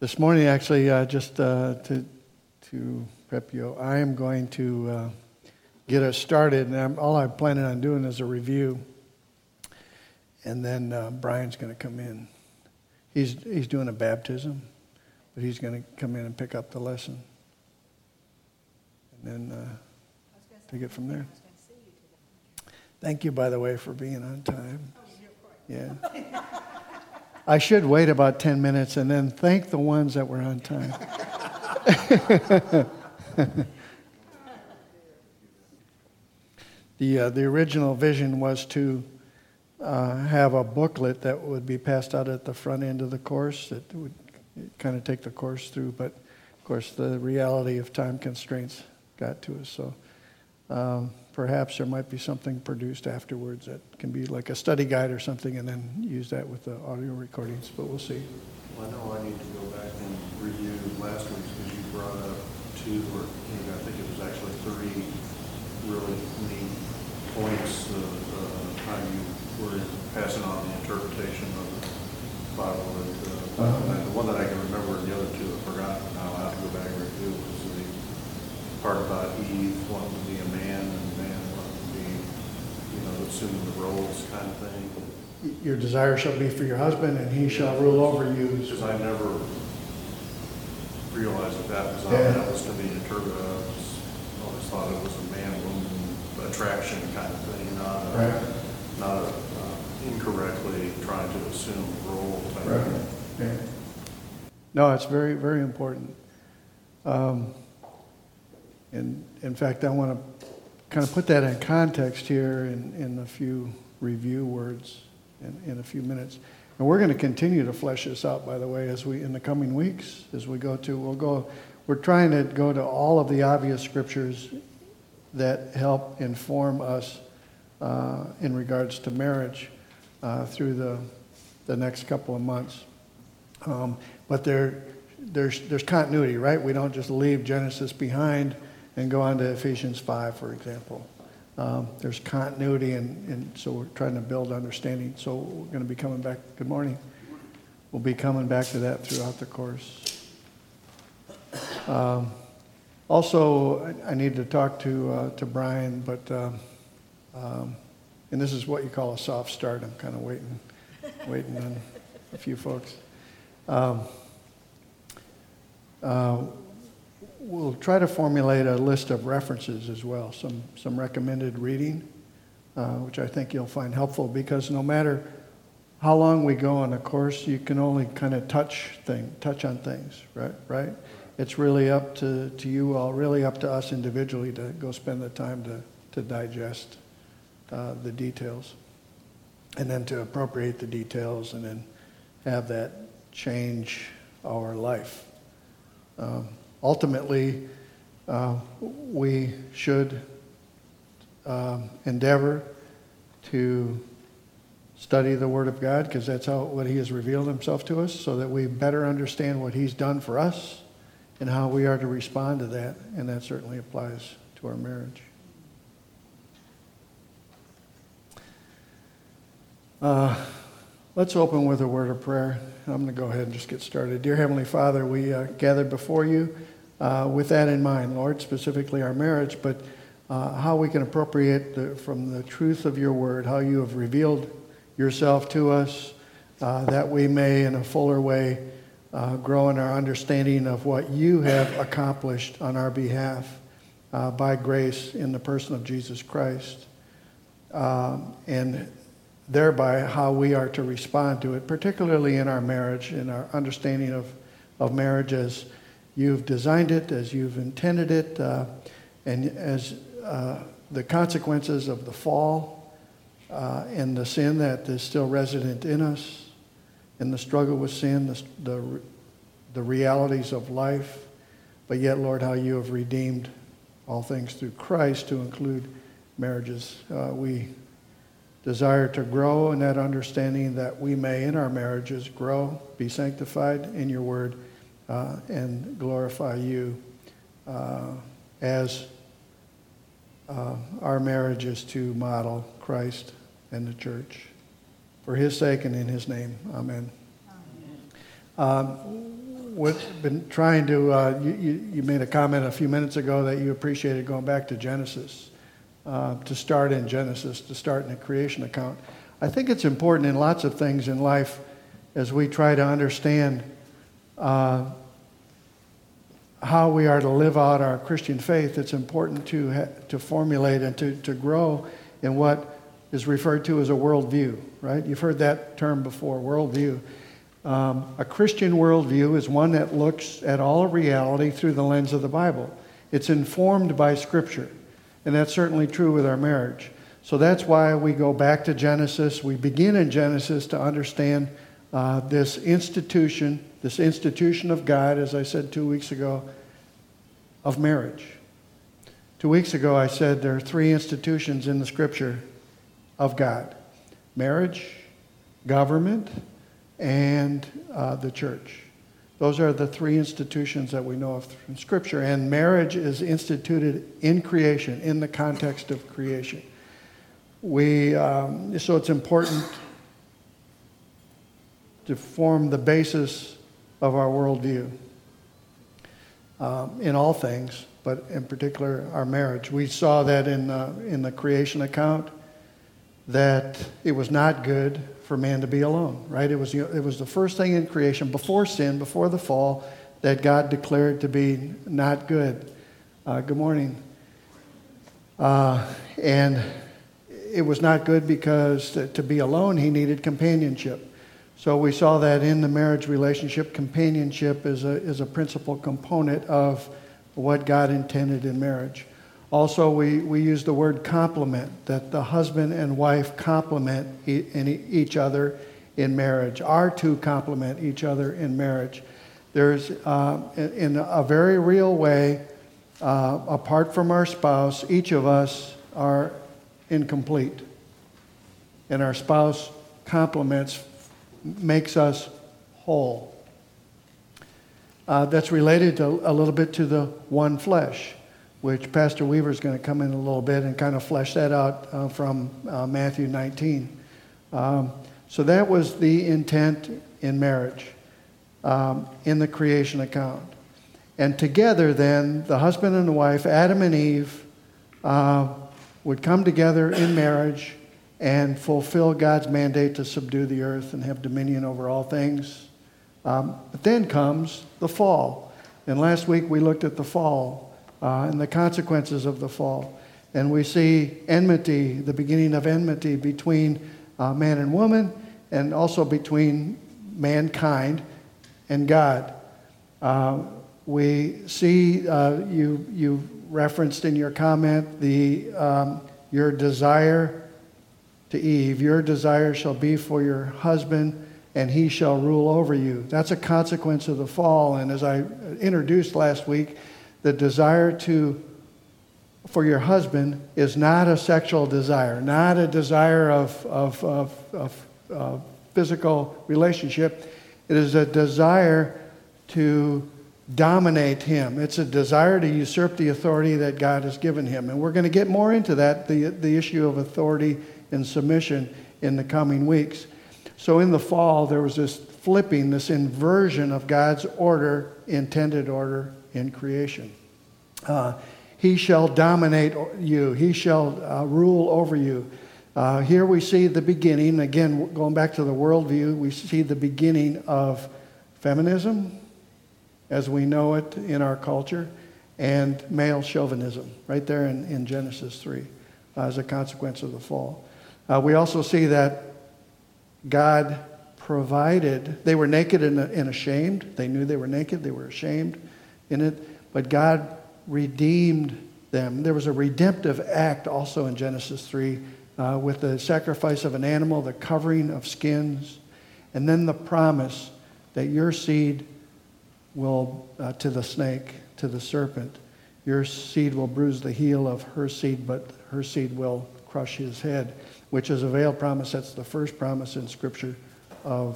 This morning, actually, just to prep you, I am going to get us started, and all I'm planning on doing is a review, and then Brian's going to come in. He's doing a baptism, but he's going to come in and pick up the lesson, and then take it from there. Thank you, by the way, for being on time. Yeah. I should wait about 10 minutes and then thank the ones that were on time. The original vision was to have a booklet that would be passed out at the front end of the course that would kind of take the course through, but of course the reality of time constraints got to us. So perhaps there might be something produced afterwards that can be like a study guide or something, and then use that with the audio recordings, but we'll see. Well, I know I need to go back and review last week's because you brought up two, or I think it was actually three really neat points of how you were passing on the interpretation of the Bible. And the one that I can remember, the other two I've forgotten now, I'll have to go back and review, was the part about Eve wanting to be a man and man wanting to be, assuming the roles kind of thing. Your desire shall be for your husband, and he shall rule over you. Because I never realized that was how that was to be interpreted. I always thought it was a man-woman attraction kind of thing, not incorrectly trying to assume a role type of thing. Yeah. No, it's very, very important. And in fact, I want to kind of put that in context here in a few review words in a few minutes. And we're going to continue to flesh this out, by the way, in the coming weeks, as we're trying to go to all of the obvious scriptures that help inform us in regards to marriage through the next couple of months. But there's continuity, right? We don't just leave Genesis behind and go on to Ephesians 5, for example. There's continuity, and so we're trying to build understanding. So we're going to be coming back. Good morning. We'll be coming back to that throughout the course. Also, I need to talk to Brian, but and this is what you call a soft start. I'm kind of waiting on a few folks. We'll try to formulate a list of references as well, some recommended reading, which I think you'll find helpful, because no matter how long we go on a course, you can only kind of touch on things, right? It's really up to you all, really up to us individually to go spend the time to digest the details, and then to appropriate the details, and then have that change our life. Ultimately, we should endeavor to study the Word of God, because that's what He has revealed Himself to us, so that we better understand what He's done for us and how we are to respond to that, and that certainly applies to our marriage. Let's open with a word of prayer. I'm going to go ahead and just get started. Dear Heavenly Father, we gathered before you with that in mind, Lord, specifically our marriage, but how we can appropriate from the truth of your word, how you have revealed yourself to us, that we may in a fuller way grow in our understanding of what you have accomplished on our behalf by grace in the person of Jesus Christ, and thereby how we are to respond to it, particularly in our marriage, in our understanding of marriage as you've designed it, as you've intended it, and as the consequences of the fall and the sin that is still resident in us, and the struggle with sin, the realities of life, but yet, Lord, how you have redeemed all things through Christ to include marriages. We desire to grow in that understanding, that we may in our marriages grow, be sanctified in your word, and glorify you as our marriage is to model Christ and the church. For his sake and in his name, amen. been trying to, you made a comment a few minutes ago that you appreciated going back to Genesis, to start in Genesis, to start in a creation account. I think it's important in lots of things in life as we try to understand how we are to live out our Christian faith. It's important to formulate and to grow in what is referred to as a worldview, right? You've heard that term before, worldview. A Christian worldview is one that looks at all of reality through the lens of the Bible. It's informed by Scripture, and that's certainly true with our marriage. So that's why we go back to Genesis. We begin in Genesis to understand this institution of God, as I said 2 weeks ago, of marriage. 2 weeks ago I said there are three institutions in the Scripture of God: marriage, government, and the church. Those are the three institutions that we know of in Scripture. And marriage is instituted in creation, in the context of creation. So it's important to form the basis of our worldview in all things, but in particular our marriage. We saw that in the creation account, that it was not good for man to be alone, right? It was the first thing in creation, before sin, before the fall, that God declared to be not good. Good morning. And it was not good because to be alone, he needed companionship. So we saw that in the marriage relationship, companionship is a principal component of what God intended in marriage. Also, we use the word complement, that the husband and wife complement each other in marriage, are to complement each other in marriage. There's, in a very real way, apart from our spouse, each of us are incomplete. And our spouse complements, makes us whole. That's related a little bit to the one flesh, which Pastor Weaver is going to come in a little bit and kind of flesh that out from Matthew 19. So that was the intent in marriage, in the creation account. And together then, the husband and the wife, Adam and Eve, would come together in marriage and fulfill God's mandate to subdue the earth and have dominion over all things. But then comes the fall. And last week we looked at the fall and the consequences of the fall. And we see enmity, the beginning of enmity between man and woman, and also between mankind and God. We see, you referenced in your comment, your desire to Eve, your desire shall be for your husband, and he shall rule over you. That's a consequence of the fall. And as I introduced last week, the desire for your husband is not a sexual desire, not a desire of physical relationship. It is a desire to dominate him. It's a desire to usurp the authority that God has given him. And we're going to get more into that, the issue of authority and submission, in the coming weeks. So in the fall, there was this flipping, this inversion of God's order, intended order in creation. He shall dominate you. He shall rule over you. Here we see the beginning, again, going back to the worldview, we see the beginning of feminism, as we know it in our culture, and male chauvinism, right there in Genesis 3, as a consequence of the fall. We also see that God provided. They were naked and ashamed. They knew they were naked. They were ashamed in it. But God redeemed them. There was a redemptive act also in Genesis 3 with the sacrifice of an animal, the covering of skins, and then the promise that your seed will, to the snake, to the serpent, your seed will bruise the heel of her seed, but her seed will crush his head, which is a veiled promise. That's the first promise in Scripture of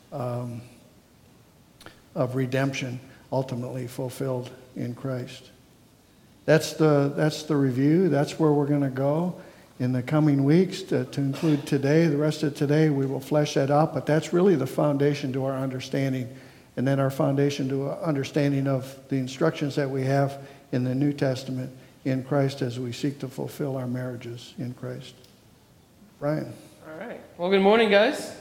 redemption, ultimately fulfilled in Christ. That's the review. That's where we're going to go in the coming weeks to include today. The rest of today we will flesh that out, but that's really the foundation to our understanding and then our foundation to understanding of the instructions that we have in the New Testament in Christ as we seek to fulfill our marriages in Christ. Brian. All right. Well, good morning, guys.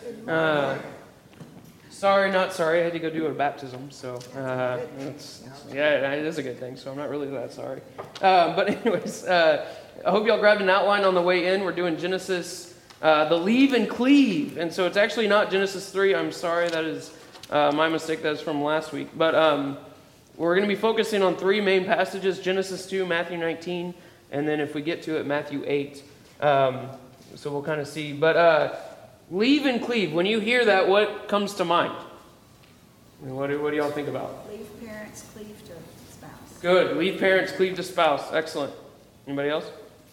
Sorry, not sorry. I had to go do a baptism, so yeah, it is a good thing. So I'm not really that sorry. But anyways, I hope y'all grabbed an outline on the way in. We're doing Genesis, the leave and cleave, and so it's actually not Genesis 3. I'm sorry, that is my mistake. That is from last week. But we're going to be focusing on three main passages: Genesis 2, Matthew 19, and then if we get to it, Matthew 8. So we'll kind of see. But leave and cleave. When you hear that, what comes to mind? What do y'all think about? Leave parents, cleave to spouse. Good. Leave parents, cleave to spouse. Excellent. Anybody else?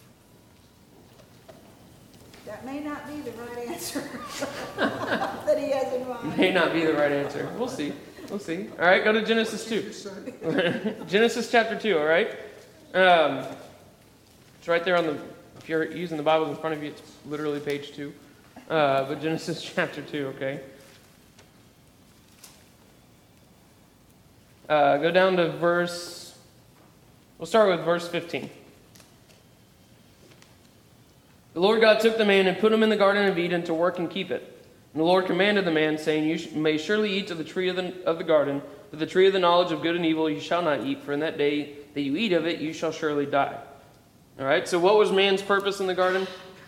That may not be the right answer that he has in mind. May not be the right answer. We'll see. We'll see. All right, go to Genesis 2. Genesis chapter 2, all right? It's right there on the, if you're using the Bibles in front of you, it's literally page 2. But Genesis chapter 2, okay? Go down to we'll start with verse 15. The Lord God took the man and put him in the Garden of Eden to work and keep it. And the Lord commanded the man, saying, You may surely eat of the tree of the garden, but the tree of the knowledge of good and evil you shall not eat, for in that day that you eat of it, you shall surely die. All right, so what was man's purpose in the garden?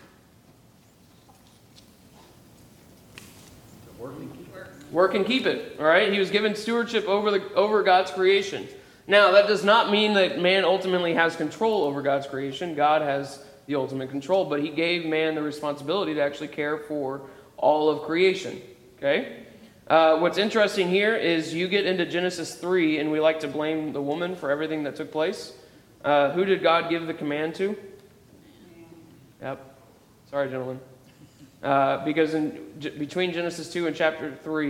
Work and keep it. All right, he was given stewardship over God's creation. Now, that does not mean that man ultimately has control over God's creation. God has the ultimate control, but he gave man the responsibility to actually care for all of creation. Okay? What's interesting here is you get into Genesis 3, and we like to blame the woman for everything that took place. Who did God give the command to? Yep. Sorry, gentlemen. Because between Genesis 2 and chapter 3,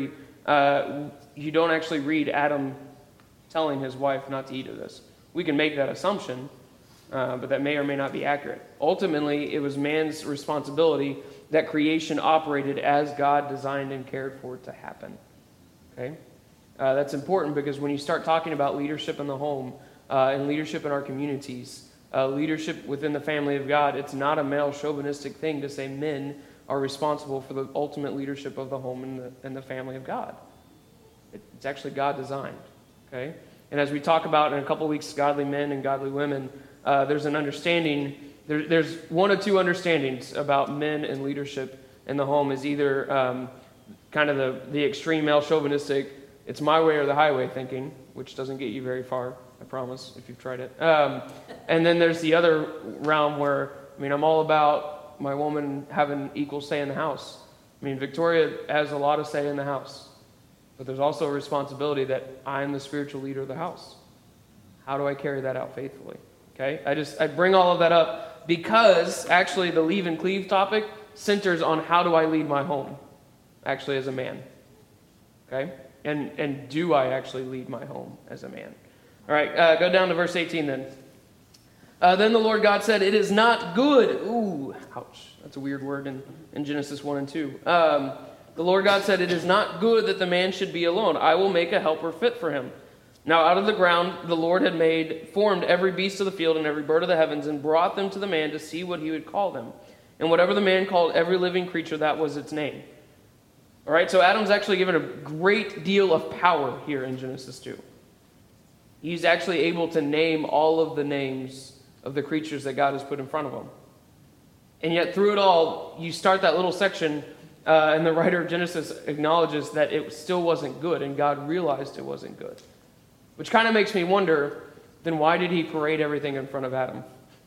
you don't actually read Adam telling his wife not to eat of this. We can make that assumption, but that may or may not be accurate. Ultimately, it was man's responsibility that creation operated as God designed and cared for it to happen. Okay? That's important because when you start talking about leadership in the home and leadership in our communities, leadership within the family of God, it's not a male chauvinistic thing to say men are responsible for the ultimate leadership of the home and the family of God. It's actually God designed. Okay? And as we talk about in a couple of weeks, godly men and godly women, there's an understanding. There's one or two understandings about men and leadership in the home. Is either kind of the extreme male chauvinistic, it's my way or the highway thinking, which doesn't get you very far, I promise, if you've tried it. And then there's the other realm where, I'm all about my woman having equal say in the house. Victoria has a lot of say in the house. But there's also a responsibility that I'm the spiritual leader of the house. How do I carry that out faithfully? Okay? I bring all of that up because actually the leave and cleave topic centers on how do I lead my home, actually as a man. Okay? And do I actually lead my home as a man? All right, go down to verse 18 then. Then the Lord God said, It is not good. Ooh, ouch. That's a weird word in Genesis 1 and 2. The Lord God said, It is not good that the man should be alone. I will make a helper fit for him. Now out of the ground the Lord had formed every beast of the field and every bird of the heavens and brought them to the man to see what he would call them. And whatever the man called every living creature, that was its name. All right, so Adam's actually given a great deal of power here in Genesis 2. He's actually able to name all of the names of the creatures that God has put in front of him. And yet through it all, you start that little section, and the writer of Genesis acknowledges that it still wasn't good, and God realized it wasn't good. Which kind of makes me wonder, then why did he parade everything in front of Adam?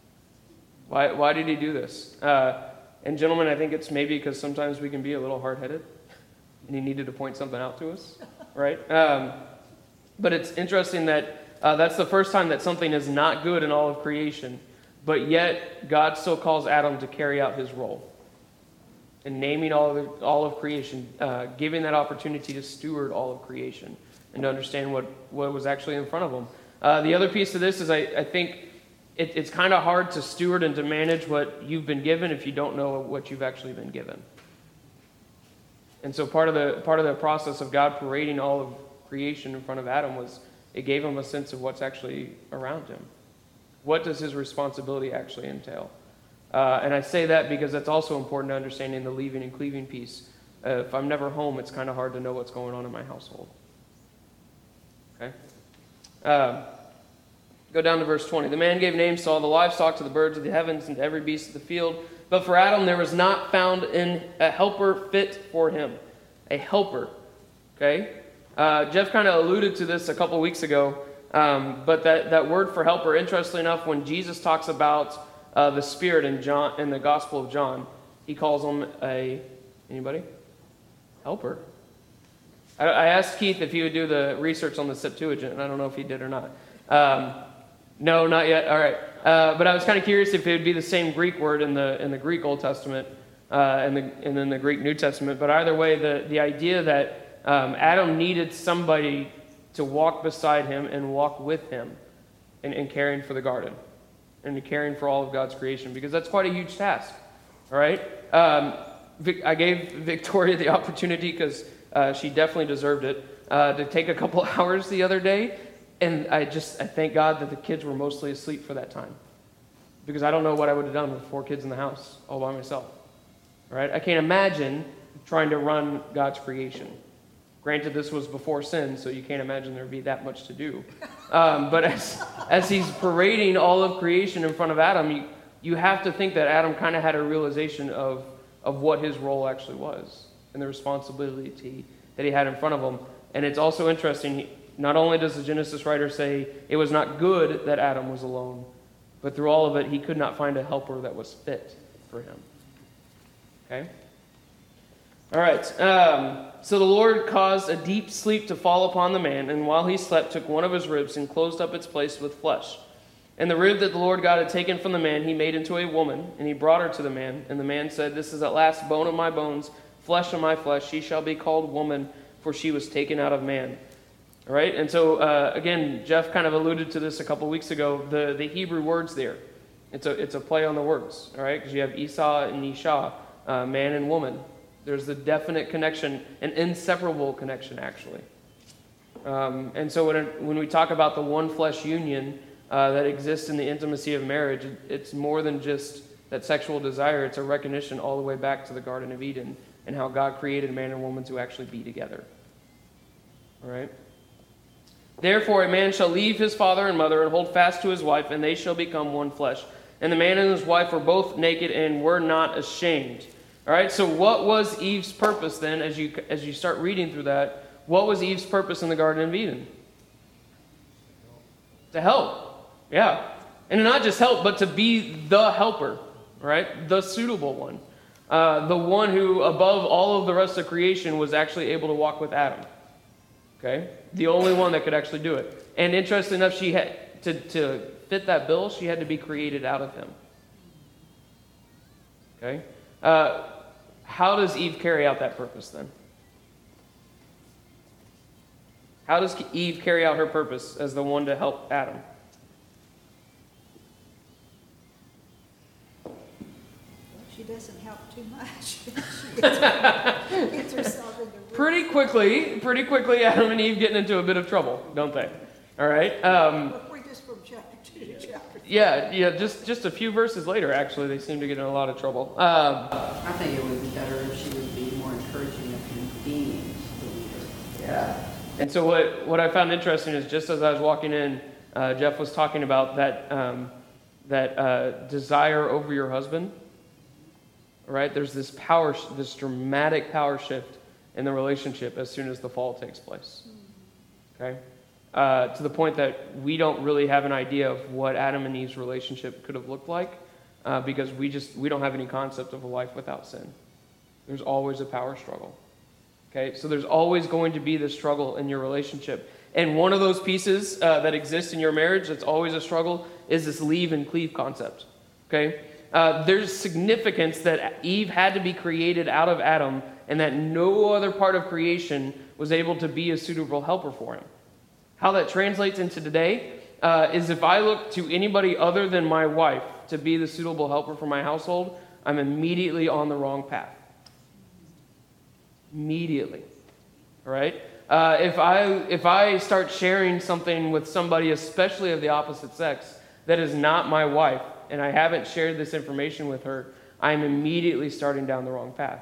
Why did he do this? And gentlemen, I think it's maybe because sometimes we can be a little hard-headed, and he needed to point something out to us, right? But it's interesting that that's the first time that something is not good in all of creation, but yet God still calls Adam to carry out his role in naming all of creation, giving that opportunity to steward all of creation and to understand what was actually in front of him. The other piece of this is I think it's kind of hard to steward and to manage what you've been given if you don't know what you've actually been given. And so part of the process of God parading all creation in front of Adam was it gave him a sense of what's actually around him. What does his responsibility actually entail? And I say that because that's also important to understanding the leaving and cleaving piece. If I'm never home, it's kind of hard to know what's going on in my household. Okay? Go down to verse 20. The man gave names to all the livestock, to the birds of the heavens, and to every beast of the field. But for Adam there was not found in a helper fit for him. A helper. Okay? Jeff kind of alluded to this a couple weeks ago. But that word for helper, interestingly enough, when Jesus talks about the Spirit in the Gospel of John, he calls him anybody? Helper. I asked Keith if he would do the research on the Septuagint, and I don't know if he did or not. No, not yet. All right. But I was kind of curious if it would be the same Greek word in the Greek Old Testament and then the Greek New Testament. But either way, the idea that Adam needed somebody to walk beside him and walk with him in caring for the garden and caring for all of God's creation, because that's quite a huge task. All right? I gave Victoria the opportunity, because she definitely deserved it, to take a couple hours the other day. And I thank God that the kids were mostly asleep for that time, because I don't know what I would have done with 4 kids in the house all by myself. All right? I can't imagine trying to run God's creation. Granted, this was before sin, so you can't imagine there would be that much to do. But as he's parading all of creation in front of Adam, you have to think that Adam kind of had a realization of what his role actually was and the responsibility that he had in front of him. And it's also interesting, not only does the Genesis writer say it was not good that Adam was alone, but through all of it, he could not find a helper that was fit for him. Okay? All right. So the Lord caused a deep sleep to fall upon the man, and while he slept, took one of his ribs and closed up its place with flesh. And the rib that the Lord God had taken from the man, he made into a woman, and he brought her to the man. And the man said, "This is at last bone of my bones, flesh of my flesh. She shall be called woman, for she was taken out of man." All right. And so again, Jeff kind of alluded to this a couple weeks ago. The Hebrew words there, it's a play on the words. All right, because you have Esau and Isha, man and woman. There's a definite connection, an inseparable connection, actually. And so when we talk about the one flesh union that exists in the intimacy of marriage, it's more than just that sexual desire. It's a recognition all the way back to the Garden of Eden and how God created man and woman to actually be together. All right? "Therefore a man shall leave his father and mother and hold fast to his wife, and they shall become one flesh. And the man and his wife were both naked and were not ashamed." All right, so what was Eve's purpose then, as you start reading through that? What was Eve's purpose in the Garden of Eden? To help. Yeah. And not just help, but to be the helper, right? The suitable one. The one who, above all of the rest of creation, was actually able to walk with Adam. Okay? The only one that could actually do it. And interestingly enough, she had to fit that bill, she had to be created out of him. Okay? How does Eve carry out that purpose then? How does Eve carry out her purpose as the one to help Adam? She doesn't help too much. She gets herself into Pretty quickly, Adam and Eve getting into a bit of trouble, don't they? All right. We're just from chapter 2 to chapter 3. Yeah. Just a few verses later, actually, they seem to get in a lot of trouble. I think it would be better if she would be more encouraging of him being the leader. Yeah. And so what I found interesting is, just as I was walking in, Jeff was talking about that desire over your husband. All right, there's this dramatic power shift in the relationship as soon as the fall takes place. Okay, to the point that we don't really have an idea of what Adam and Eve's relationship could have looked like, because we don't have any concept of a life without sin. There's always a power struggle. Okay, so there's always going to be this struggle in your relationship. And one of those pieces that exists in your marriage that's always a struggle is this leave and cleave concept. Okay, there's significance that Eve had to be created out of Adam, and that no other part of creation was able to be a suitable helper for him. How that translates into today is, if I look to anybody other than my wife to be the suitable helper for my household, I'm immediately on the wrong path. Immediately. All right? If I start sharing something with somebody, especially of the opposite sex, that is not my wife, and I haven't shared this information with her, I'm immediately starting down the wrong path.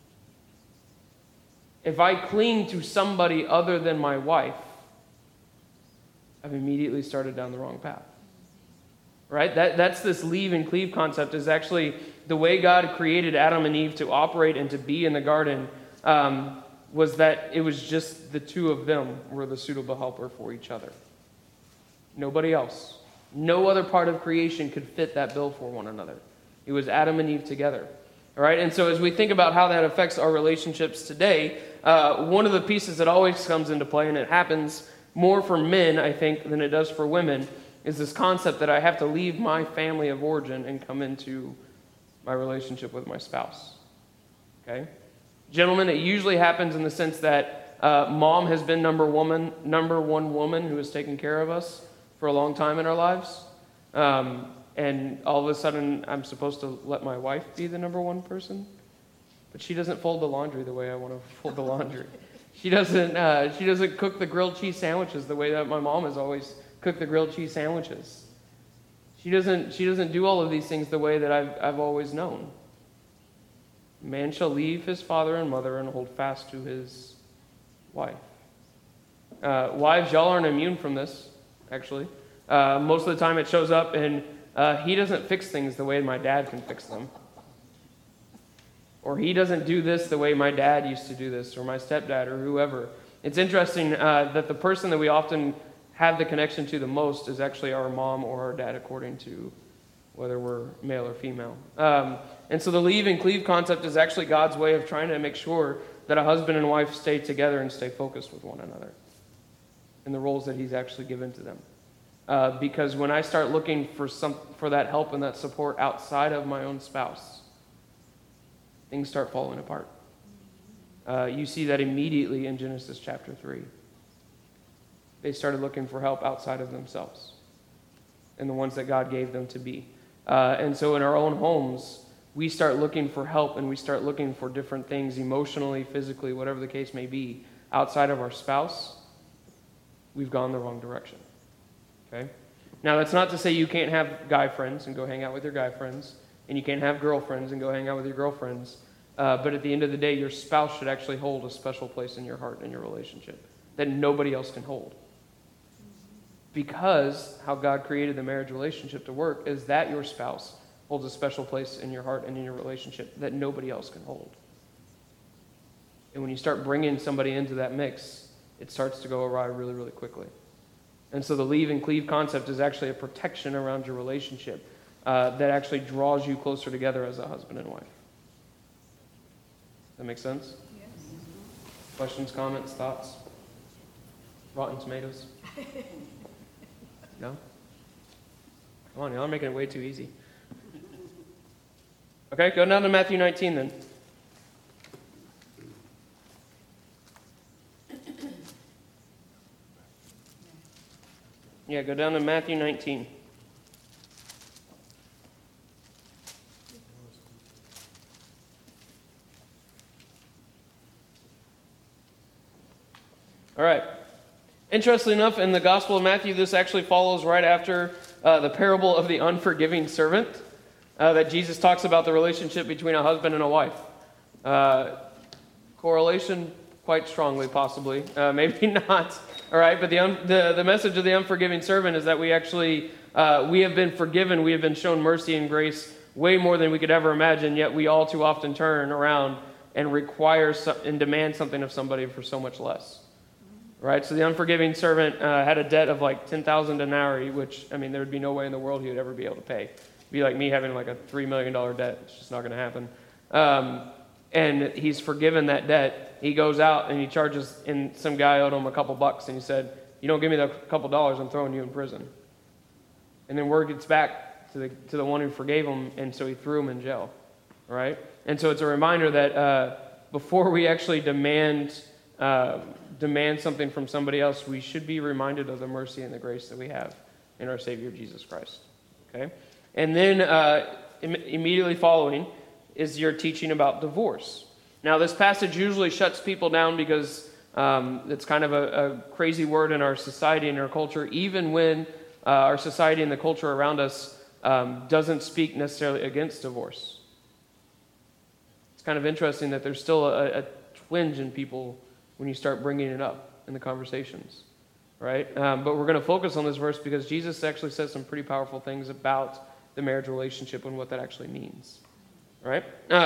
If I cling to somebody other than my wife, I've immediately started down the wrong path. Right? That's this leave and cleave concept, is actually the way God created Adam and Eve to operate and to be in the garden, was that it was just the two of them were the suitable helper for each other. Nobody else. No other part of creation could fit that bill for one another. It was Adam and Eve together. All right? And so as we think about how that affects our relationships today, one of the pieces that always comes into play, and it happens more for men, I think, than it does for women, is this concept that I have to leave my family of origin and come into my relationship with my spouse. Okay? Gentlemen, it usually happens in the sense that mom has been number one woman who has taken care of us for a long time in our lives. And all of a sudden, I'm supposed to let my wife be the number one person. But she doesn't fold the laundry the way I want to fold the laundry. She doesn't cook the grilled cheese sandwiches the way that my mom has always cooked the grilled cheese sandwiches. She doesn't do all of these things the way that I've always known. Man shall leave his father and mother and hold fast to his wife. Wives, y'all aren't immune from this, actually. Most of the time it shows up and he doesn't fix things the way my dad can fix them. Or he doesn't do this the way my dad used to do this, or my stepdad, or whoever. It's interesting that the person that we often have the connection to the most is actually our mom or our dad, according to whether we're male or female. And so the leave and cleave concept is actually God's way of trying to make sure that a husband and wife stay together and stay focused with one another in the roles that he's actually given to them. Because when I start looking for that help and that support outside of my own spouse, things start falling apart. You see that immediately in Genesis chapter 3. They started looking for help outside of themselves and the ones that God gave them to be. And so in our own homes, we start looking for help and we start looking for different things emotionally, physically, whatever the case may be, outside of our spouse. We've gone the wrong direction. Okay? Now, that's not to say you can't have guy friends and go hang out with your guy friends, and you can't have girlfriends and go hang out with your girlfriends. But at the end of the day, your spouse should actually hold a special place in your heart and your relationship that nobody else can hold. Because how God created the marriage relationship to work is that your spouse holds a special place in your heart and in your relationship that nobody else can hold. And when you start bringing somebody into that mix, it starts to go awry really, really quickly. And so the leave and cleave concept is actually a protection around your relationship that actually draws you closer together as a husband and wife. That make sense? Yes. Questions, comments, thoughts? Rotten tomatoes? No? Come on, y'all are making it way too easy. Okay, go down to Matthew 19 then. Yeah, go down to Matthew 19. All right. Interestingly enough, in the Gospel of Matthew, this actually follows right after the parable of the unforgiving servant, that Jesus talks about the relationship between a husband and a wife. Correlation quite strongly, possibly. Maybe not. All right, but the message of the unforgiving servant is that we actually, we have been forgiven, we have been shown mercy and grace way more than we could ever imagine, yet we all too often turn around and require and demand something of somebody for so much less. Right, so the unforgiving servant had a debt of like 10,000 denarii, which, I mean, there would be no way in the world he would ever be able to pay. It'd be like me having like a $3 million debt. It's just not going to happen. And he's forgiven that debt. He goes out and he charges, and some guy owed him a couple bucks, and he said, "You don't give me the couple dollars, I'm throwing you in prison." And then word gets back to the one who forgave him, and so he threw him in jail. Right? And so it's a reminder that before we actually demand something from somebody else, we should be reminded of the mercy and the grace that we have in our Savior Jesus Christ. Okay? And then immediately following is your teaching about divorce. Now, this passage usually shuts people down because It's kind of a crazy word in our society and our culture, even when our society and the culture around us doesn't speak necessarily against divorce. It's kind of interesting that there's still a twinge in people when you start bringing it up in the conversations, right? But we're going to focus on this verse because Jesus actually says some pretty powerful things about the marriage relationship and what that actually means, right?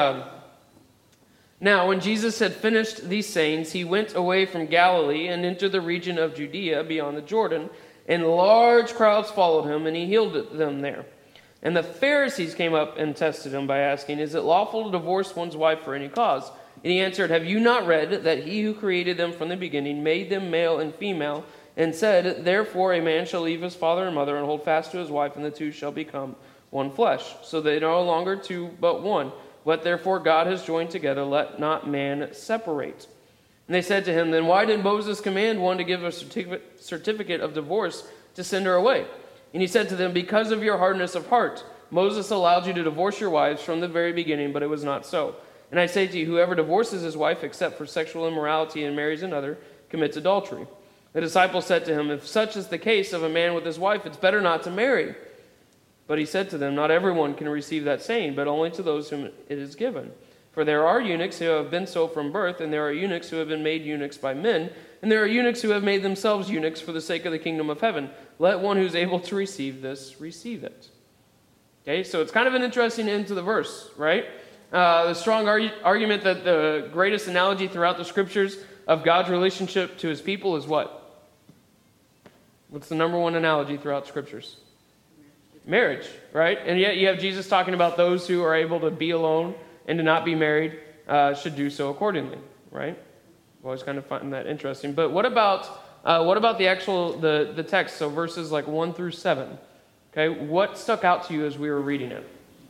Now, when Jesus had finished these sayings, he went away from Galilee and into the region of Judea beyond the Jordan, and large crowds followed him, and he healed them there. And the Pharisees came up and tested him by asking, "Is it lawful to divorce one's wife for any cause?" And he answered, "Have you not read that he who created them from the beginning made them male and female, and said, 'Therefore a man shall leave his father and mother and hold fast to his wife, and the two shall become one flesh.' So they are no longer two, but one. What therefore God has joined together, let not man separate." And they said to him, "Then why did Moses command one to give a certificate of divorce to send her away?" And he said to them, "Because of your hardness of heart. Moses allowed you to divorce your wives from the very beginning, but it was not so. And I say to you, whoever divorces his wife except for sexual immorality and marries another commits adultery." The disciples said to him, "If such is the case of a man with his wife, it's better not to marry." But he said to them, "Not everyone can receive that saying, but only to those whom it is given. For there are eunuchs who have been so from birth, and there are eunuchs who have been made eunuchs by men, and there are eunuchs who have made themselves eunuchs for the sake of the kingdom of heaven. Let one who's able to receive this receive it." Okay, so it's kind of an interesting end to the verse, right? The strong argument that the greatest analogy throughout the scriptures of God's relationship to his people is what? What's the number one analogy throughout scriptures? Marriage, right? And yet you have Jesus talking about those who are able to be alone and to not be married should do so accordingly, right? I've always kind of find that interesting. But what about the actual the text? So verses like 1 through 7. Okay, what stuck out to you as we were reading it?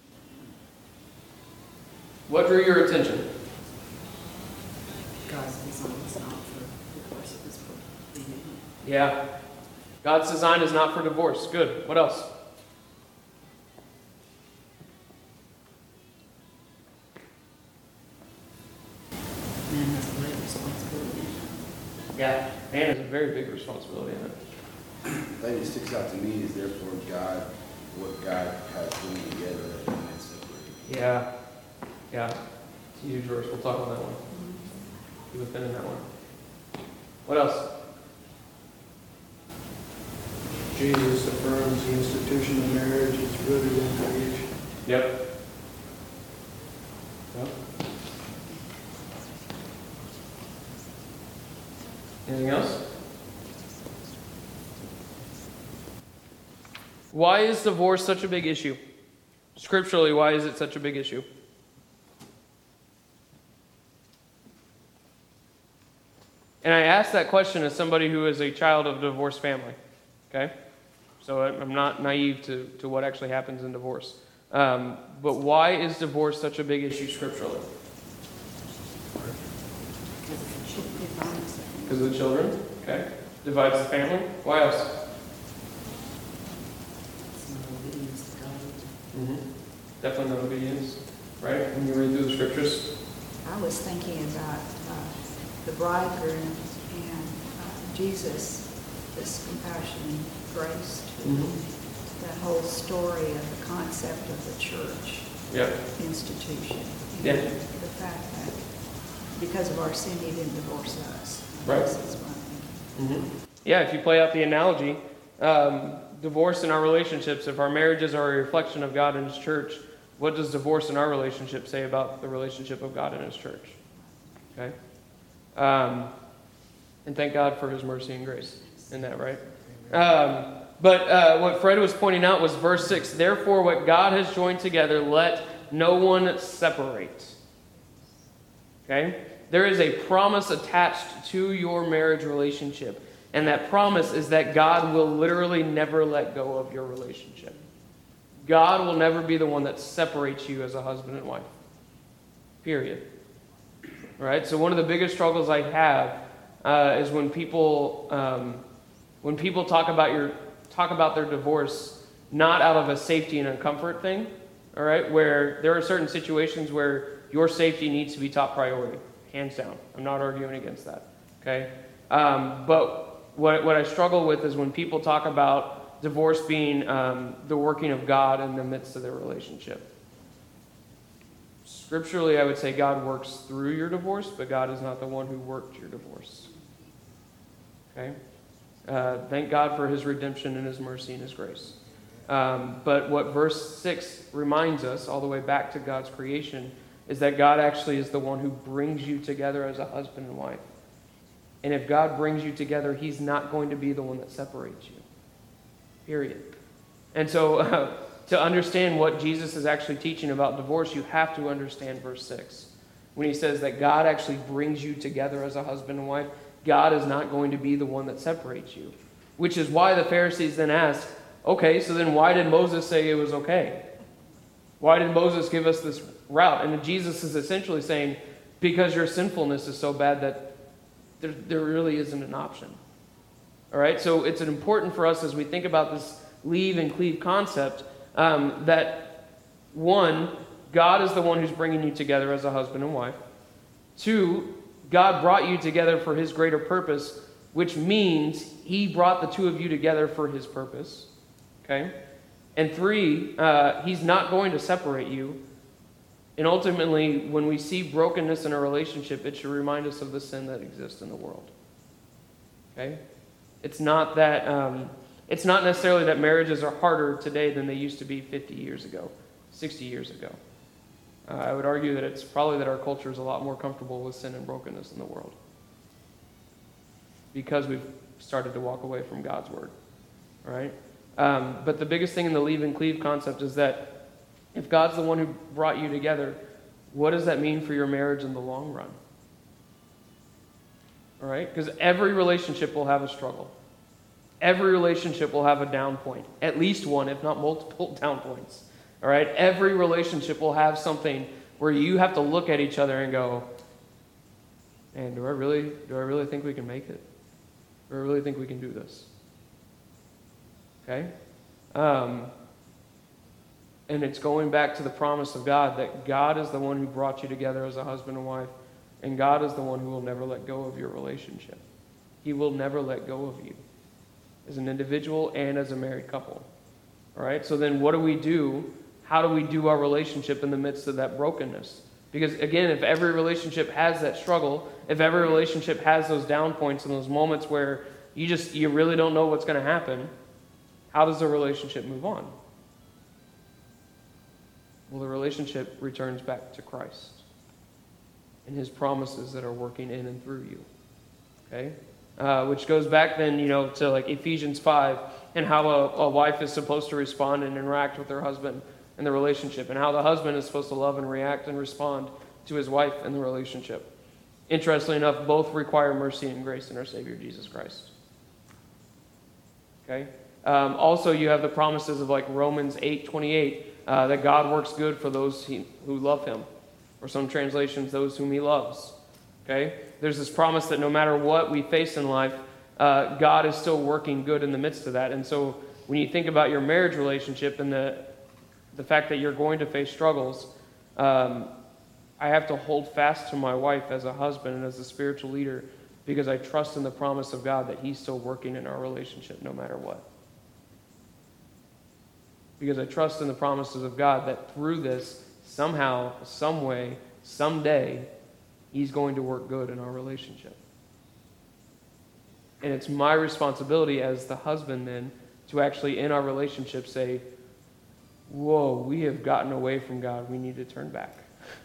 What drew your attention? God's design is not for divorce, it was for being. Yeah. God's design is not for divorce. Good. What else? Man has a great responsibility. Yeah. Man has a very big responsibility in it. Thing that sticks out to me is therefore what God has joined together, let no man separate. Yeah. Yeah. It's a huge verse. We'll talk on that one. Keep a pin in that one. What else? Jesus affirms the institution of marriage is rooted in creation. Yep. Anything else? Why is divorce such a big issue? Scripturally, why is it such a big issue? And I ask that question as somebody who is a child of a divorced family. Okay? So I'm not naive to what actually happens in divorce. But why is divorce such a big issue scripturally? Because of the children? Okay. Divides the family? Why else? It's not obedience to God. Mm-hmm. Definitely not obedience. Right? When you read through the scriptures. I was thinking about the bridegroom and Jesus, this compassion and grace, that whole story of the concept of the church Yep. institution. Yeah. And the fact that because of our sin, he didn't divorce us. Right. This is what I'm thinking. Mm-hmm. Yeah, if you play out the analogy, divorce in our relationships, if our marriages are a reflection of God and his church, what does divorce in our relationship say about the relationship of God and his church? Okay? And thank God for his mercy and grace in that, right? But what Fred was pointing out was verse 6. Therefore, what God has joined together, let no one separate. Okay? There is a promise attached to your marriage relationship. And that promise is that God will literally never let go of your relationship. God will never be the one that separates you as a husband and wife. Period. All right? So one of the biggest struggles I have is when people talk about their divorce not out of a safety and a comfort thing, all right, where there are certain situations where your safety needs to be top priority, hands down. I'm not arguing against that. Okay? But what I struggle with is when people talk about divorce being the working of God in the midst of their relationship. Scripturally, I would say God works through your divorce, but God is not the one who worked your divorce. Okay? Thank God for his redemption and his mercy and his grace. But what verse 6 reminds us, all the way back to God's creation, is that God actually is the one who brings you together as a husband and wife. And if God brings you together, he's not going to be the one that separates you. Period. And so to understand what Jesus is actually teaching about divorce, you have to understand verse 6. When he says that God actually brings you together as a husband and wife, God is not going to be the one that separates you. Which is why the Pharisees then asked, okay, so then why did Moses say it was okay? Why did Moses give us this route? And Jesus is essentially saying, because your sinfulness is so bad that there really isn't an option. All right, so it's important for us as we think about this leave and cleave concept that, one, God is the one who's bringing you together as a husband and wife. Two, God brought you together for his greater purpose, which means he brought the two of you together for his purpose. Okay? And three, he's not going to separate you. And ultimately, when we see brokenness in a relationship, it should remind us of the sin that exists in the world. Okay? It's not that it's not necessarily that marriages are harder today than they used to be 50 years ago, 60 years ago. I would argue that it's probably that our culture is a lot more comfortable with sin and brokenness in the world because we've started to walk away from God's word, right? But the biggest thing in the leave and cleave concept is that if God's the one who brought you together, what does that mean for your marriage in the long run? All right? Because every relationship will have a struggle. Every relationship will have a down point. At least one, if not multiple down points. All right? Every relationship will have something where you have to look at each other and go, man, do I really think we can make it? Do I really think we can do this? Okay? And it's going back to the promise of God that God is the one who brought you together as a husband and wife, and God is the one who will never let go of your relationship. He will never let go of you as an individual and as a married couple. All right? So then what do we do? How do we do our relationship in the midst of that brokenness? Because again, if every relationship has that struggle, if every relationship has those down points and those moments where you really don't know what's going to happen, how does the relationship move on? Well, the relationship returns back to Christ and his promises that are working in and through you. Okay? Which goes back then, to like Ephesians 5 and how a wife is supposed to respond and interact with her husband in the relationship, and how the husband is supposed to love and react and respond to his wife in the relationship. Interestingly enough, both require mercy and grace in our Savior Jesus Christ. Okay? Also, you have the promises of like Romans 8:28, that God works good for those who love him. Or some translations, those whom he loves. Okay? There's this promise that no matter what we face in life, God is still working good in the midst of that. And so when you think about your marriage relationship and the fact that you're going to face struggles, I have to hold fast to my wife as a husband and as a spiritual leader because I trust in the promise of God that he's still working in our relationship no matter what. Because I trust in the promises of God that through this, somehow, some way, someday, he's going to work good in our relationship. And it's my responsibility as the husband then to actually in our relationship say, whoa, we have gotten away from God. We need to turn back.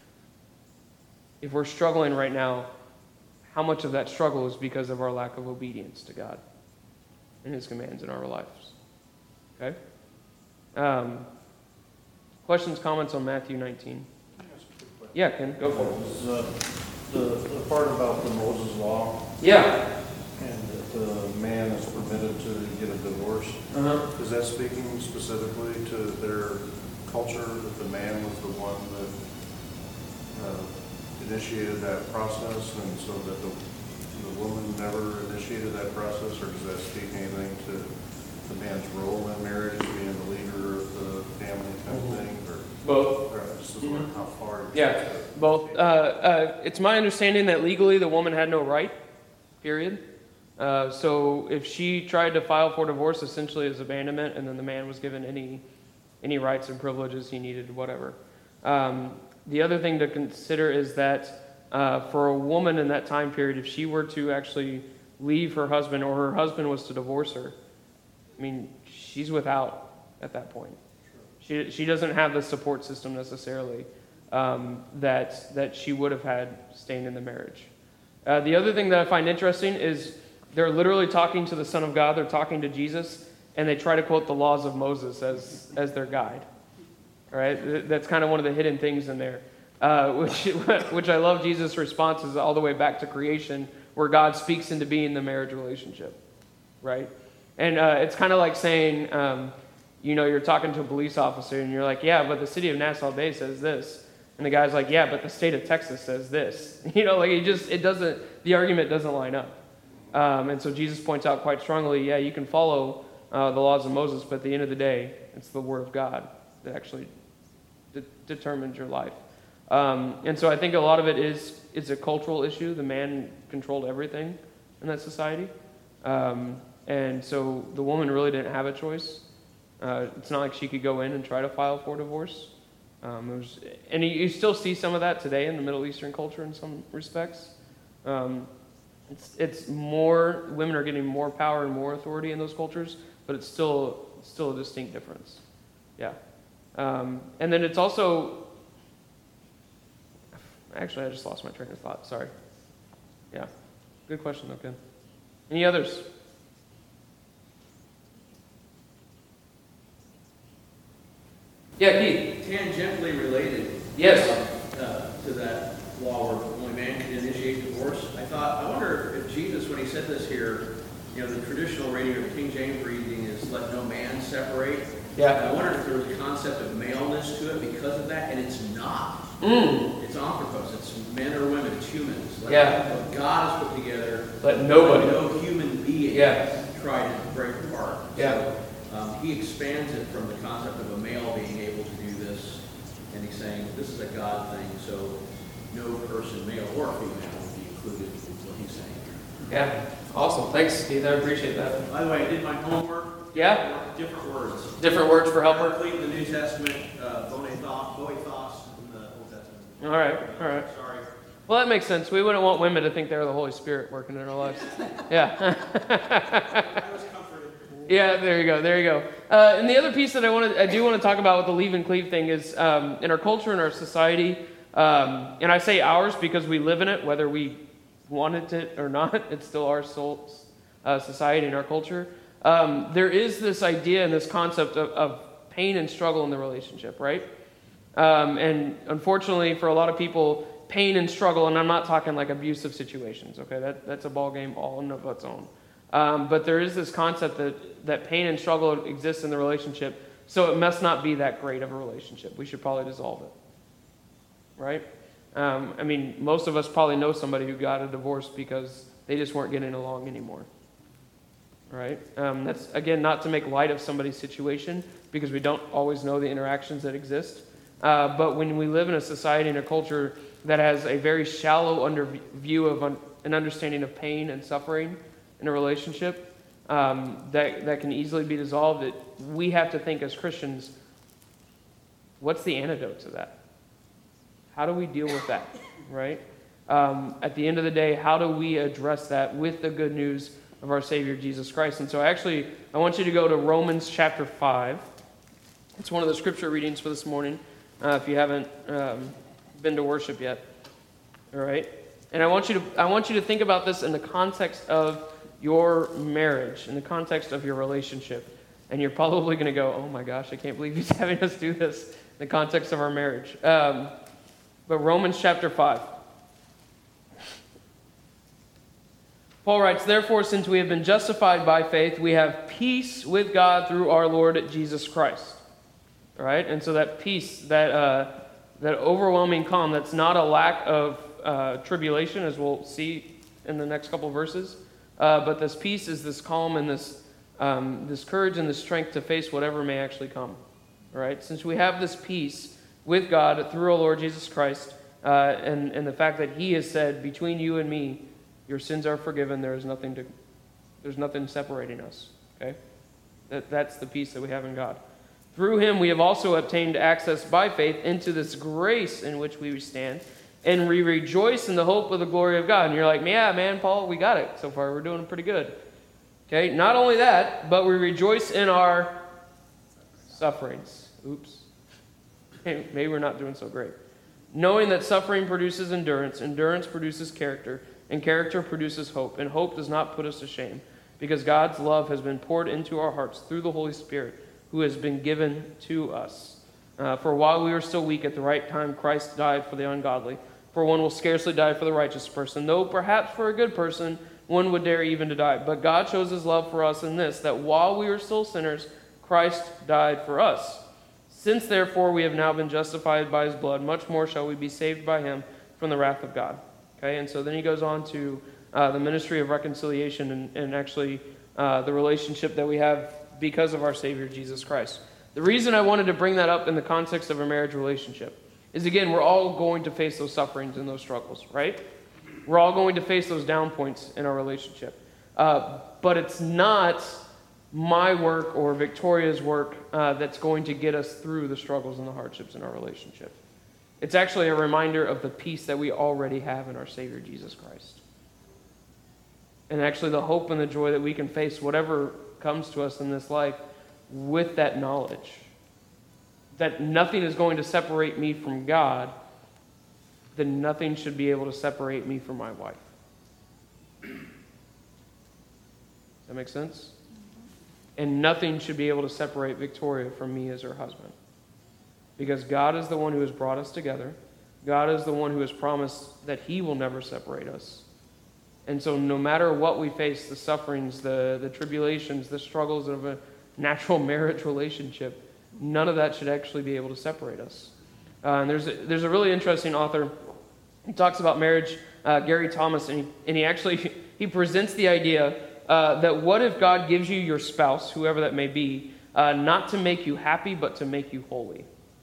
If we're struggling right now, how much of that struggle is because of our lack of obedience to God and his commands in our lives? Okay? Questions, comments on Matthew 19? Yeah, Ken, go for it. The part about the Moses Law Yeah. and that the man is permitted to get a divorce, is that speaking specifically to their culture, that the man was the one that initiated that process, and so that the woman never initiated that process, or does that speak anything to the man's role in marriage as being the leader of the family kind of thing, or Both. just as like how far? Yeah, both. It's my understanding that legally the woman had no right period. So if she tried to file for divorce, essentially as abandonment, and then the man was given any rights and privileges he needed, whatever. The other thing to consider is that for a woman in that time period, if she were to actually leave her husband or her husband was to divorce her, I mean, she's without at that point. She doesn't have the support system necessarily that she would have had staying in the marriage. The other thing that I find interesting is they're literally talking to the Son of God. They're talking to Jesus, and they try to quote the laws of Moses as their guide. All right, that's kind of one of the hidden things in there, which I love. Jesus' response is all the way back to creation, where God speaks into being the marriage relationship, right? And it's kind of like saying, you're talking to a police officer, and you're like, yeah, but the city of Nassau Bay says this. And the guy's like, yeah, but the state of Texas says this. The argument doesn't line up. And so Jesus points out quite strongly, yeah, you can follow the laws of Moses, but at the end of the day, it's the word of God that actually determines your life. And so I think a lot of it is a cultural issue. The man controlled everything in that society. And so the woman really didn't have a choice. It's not like she could go in and try to file for divorce. And you still see some of that today in the Middle Eastern culture in some respects. It's more, women are getting more power and more authority in those cultures, but it's still a distinct difference. Yeah. And then it's also, actually I just lost my train of thought, sorry. Yeah. Good question though, Ken. Any others? Yeah, Keith. Tangentially related. Yes. To that law where only man can initiate divorce. I wonder if Jesus, when he said this here, the traditional reading of King James reading is "let no man separate." Yeah. I wonder if there was a concept of maleness to it because of that, and it's not. It's anthropos. It's men or women. It's humans. What God has put together. Let nobody. No human being try to break apart. Yeah. So, he expands it from the concept of a male being able to do this, and he's saying this is a God thing, so no person, male or female, would be included in what he's saying. Yeah. Awesome. Thanks, Keith. I appreciate that. By the way, I did my homework. Yeah. Different words. Different words for helper? Complete in the New Testament, boethos in the Old Testament. All right. Sorry. Well, that makes sense. We wouldn't want women to think they're the Holy Spirit working in our lives. Yeah. I was comforted. Yeah, there you go. And the other piece that I do want to talk about with the leave and cleave thing is in our culture, in our society, and I say ours because we live in it, whether we wanted it or not, it's still our society and our culture. There is this idea and this concept of pain and struggle in the relationship, right? And unfortunately, for a lot of people, pain and struggle, and I'm not talking like abusive situations, okay? That's a ball game all of its own. But there is this concept that pain and struggle exists in the relationship, so it must not be that great of a relationship. We should probably dissolve it, right? Most of us probably know somebody who got a divorce because they just weren't getting along anymore, right? That's, again, not to make light of somebody's situation because we don't always know the interactions that exist. But when we live in a society and a culture that has a very shallow view of an understanding of pain and suffering in a relationship that can easily be dissolved, we have to think as Christians, what's the antidote to that? How do we deal with that, right? At the end of the day, how do we address that with the good news of our Savior, Jesus Christ? And so I want you to go to Romans chapter 5. It's one of the scripture readings for this morning, if you haven't been to worship yet. All right? And I want you to think about this in the context of your marriage, in the context of your relationship. And you're probably going to go, oh my gosh, I can't believe he's having us do this in the context of our marriage. But Romans chapter 5. Paul writes, "Therefore, since we have been justified by faith, we have peace with God through our Lord Jesus Christ." All right? And so that peace, that overwhelming calm, that's not a lack of tribulation, as we'll see in the next couple verses. But this peace is this calm and this courage and this strength to face whatever may actually come. All right? Since we have this peace with God through our Lord Jesus Christ, and the fact that He has said, between you and me, Your sins are forgiven. There's nothing separating us. Okay? That's the peace that we have in God. Through him we have also obtained access by faith into this grace in which we stand, and we rejoice in the hope of the glory of God. And you're like, yeah, man, Paul, we got it so far. We're doing pretty good. Okay? Not only that, but we rejoice in our sufferings. Oops. Maybe we're not doing so great. Knowing that suffering produces endurance, endurance produces character, and character produces hope. And hope does not put us to shame, because God's love has been poured into our hearts through the Holy Spirit, who has been given to us. For while we were still weak, at the right time Christ died for the ungodly. For one will scarcely die for the righteous person, though perhaps for a good person one would dare even to die. But God shows his love for us in this, that while we were still sinners, Christ died for us. Since therefore we have now been justified by his blood, much more shall we be saved by him from the wrath of God. Okay, and so then he goes on to the ministry of reconciliation and actually the relationship that we have because of our Savior Jesus Christ. The reason I wanted to bring that up in the context of a marriage relationship is, again, we're all going to face those sufferings and those struggles, right? We're all going to face those down points in our relationship. But it's not my work or Victoria's work that's going to get us through the struggles and the hardships in our relationship. It's actually a reminder of the peace that we already have in our Savior Jesus Christ. And actually the hope and the joy that we can face whatever comes to us in this life with that knowledge. That nothing is going to separate me from God, then nothing should be able to separate me from my wife. Does that make sense? And nothing should be able to separate Victoria from me as her husband. Because God is the one who has brought us together. God is the one who has promised that he will never separate us. And so no matter what we face, the sufferings, the tribulations, the struggles of a natural marriage relationship, none of that should actually be able to separate us. And there's a really interesting author. He talks about marriage, Gary Thomas, and he presents the idea that what if God gives you your spouse, whoever that may be, not to make you happy, but to make you holy?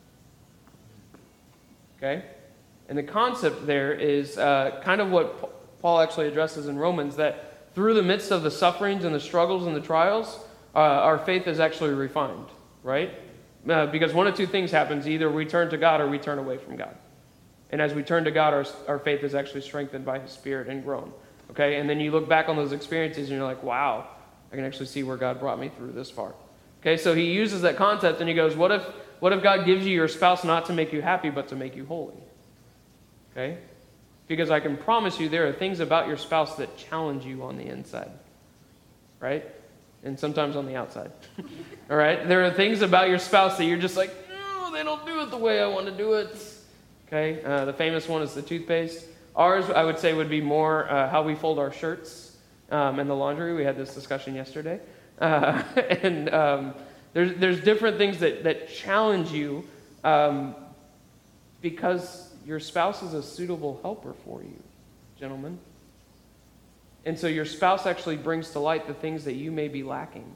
Okay? And the concept there is kind of what Paul actually addresses in Romans, that through the midst of the sufferings and the struggles and the trials, our faith is actually refined, right? Because one of two things happens. Either we turn to God or we turn away from God. And as we turn to God, our faith is actually strengthened by his Spirit and grown. Okay? And then you look back on those experiences and you're like, wow, I can actually see where God brought me through this far. Okay, so he uses that concept and he goes, what if God gives you your spouse not to make you happy, but to make you holy? Okay? Because I can promise you there are things about your spouse that challenge you on the inside. Right? And sometimes on the outside. All right? There are things about your spouse that you're just like, no, they don't do it the way I want to do it. Okay? The famous one is the toothpaste. Ours, I would say, would be more how we fold our shirts in the laundry. We had this discussion yesterday. There's different things that challenge you because your spouse is a suitable helper for you, gentlemen. And so your spouse actually brings to light the things that you may be lacking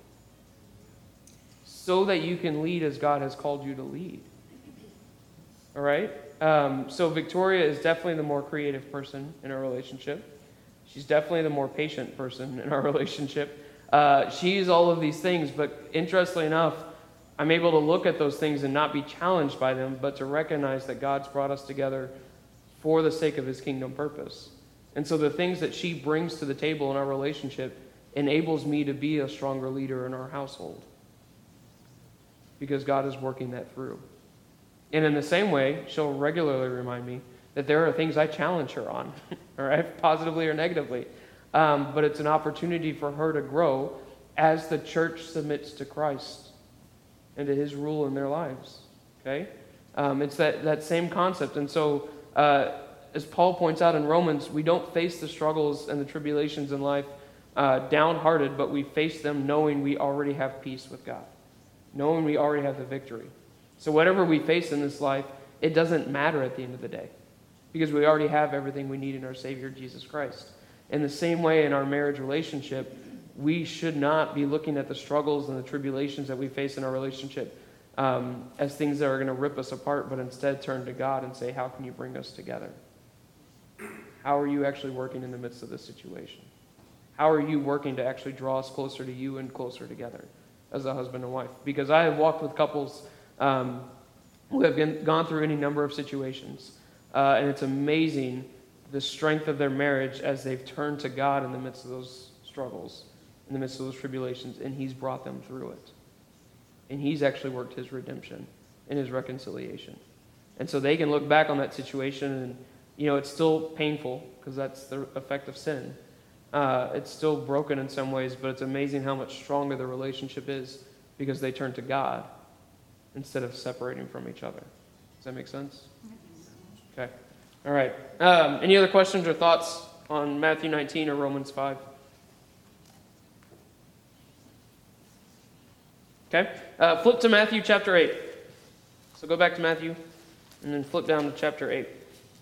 so that you can lead as God has called you to lead. All right? So Victoria is definitely the more creative person in our relationship. She's definitely the more patient person in our relationship. She's all of these things, but interestingly enough, I'm able to look at those things and not be challenged by them, but to recognize that God's brought us together for the sake of his kingdom purpose. And so the things that she brings to the table in our relationship enables me to be a stronger leader in our household because God is working that through. And in the same way, she'll regularly remind me that there are things I challenge her on, all right, positively or negatively. But it's an opportunity for her to grow as the church submits to Christ and to his rule in their lives. Okay? It's that same concept. And so, as Paul points out in Romans, we don't face the struggles and the tribulations in life downhearted, but we face them knowing we already have peace with God, knowing we already have the victory. So whatever we face in this life, it doesn't matter at the end of the day because we already have everything we need in our Savior, Jesus Christ. In the same way in our marriage relationship, we should not be looking at the struggles and the tribulations that we face in our relationship as things that are going to rip us apart, but instead turn to God and say, how can you bring us together? how are you actually working in the midst of this situation? How are you working to actually draw us closer to you and closer together as a husband and wife? Because I have walked with couples who have gone through any number of situations, and it's amazing the strength of their marriage as they've turned to God in the midst of those struggles, in the midst of those tribulations, and He's brought them through it. And He's actually worked His redemption and His reconciliation. And so they can look back on that situation and, it's still painful because that's the effect of sin. It's still broken in some ways, but it's amazing how much stronger the relationship is because they turn to God instead of separating from each other. Does that make sense? Okay. All right. Any other questions or thoughts on Matthew 19 or Romans 5? Okay. Flip to Matthew chapter 8. So go back to Matthew and then flip down to chapter 8.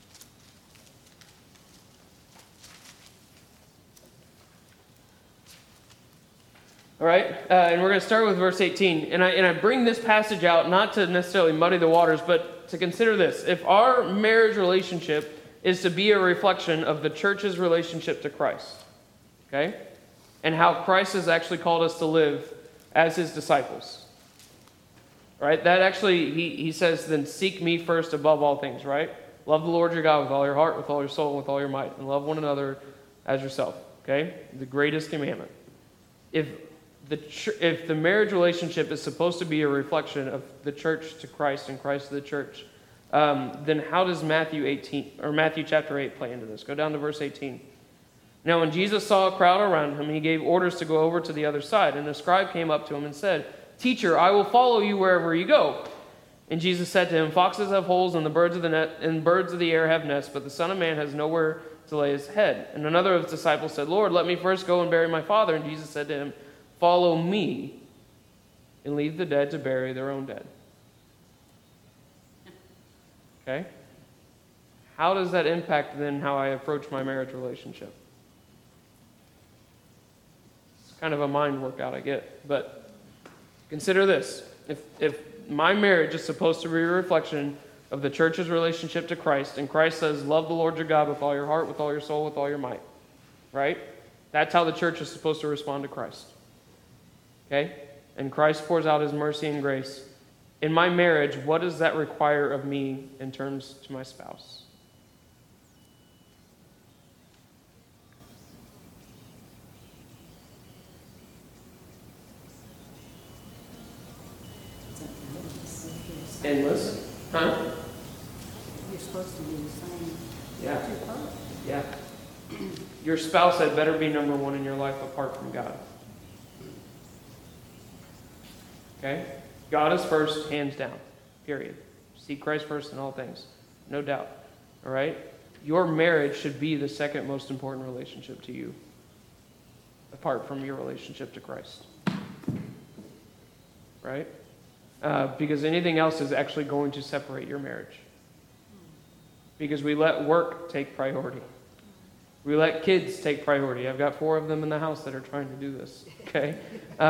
All right, and we're going to start with verse 18. And I bring this passage out not to necessarily muddy the waters, but to consider this. If our marriage relationship is to be a reflection of the church's relationship to Christ, okay, and how Christ has actually called us to live as His disciples, right? That actually, he says, then seek me first above all things, right? Love the Lord your God with all your heart, with all your soul, and with all your might, and love one another as yourself, okay? The greatest commandment. If the marriage relationship is supposed to be a reflection of the church to Christ and Christ to the church, then how does Matthew chapter 8 play into this? Go down to verse 18. Now when Jesus saw a crowd around him, he gave orders to go over to the other side. And a scribe came up to him and said, "Teacher, I will follow you wherever you go." And Jesus said to him, "Foxes have holes, and the birds of the air have nests, but the Son of Man has nowhere to lay his head." And another of his disciples said, "Lord, let me first go and bury my father." And Jesus said to him, "Follow me and leave the dead to bury their own dead." Okay? How does that impact then how I approach my marriage relationship? It's kind of a mind workout, I get. But consider this. If my marriage is supposed to be a reflection of the church's relationship to Christ, and Christ says, love the Lord your God with all your heart, with all your soul, with all your might, right? That's how the church is supposed to respond to Christ. Okay? And Christ pours out His mercy and grace. In my marriage, what does that require of me in terms to my spouse? Endless? Huh? You're supposed to be the same. Yeah. Yeah. Your spouse had better be number one in your life apart from God. Okay? God is first, hands down. Period. Seek Christ first in all things. No doubt. All right? Your marriage should be the second most important relationship to you, apart from your relationship to Christ. Right? Because anything else is actually going to separate your marriage. Because we let work take priority. We let kids take priority. I've got 4 of them in the house that are trying to do this. Okay?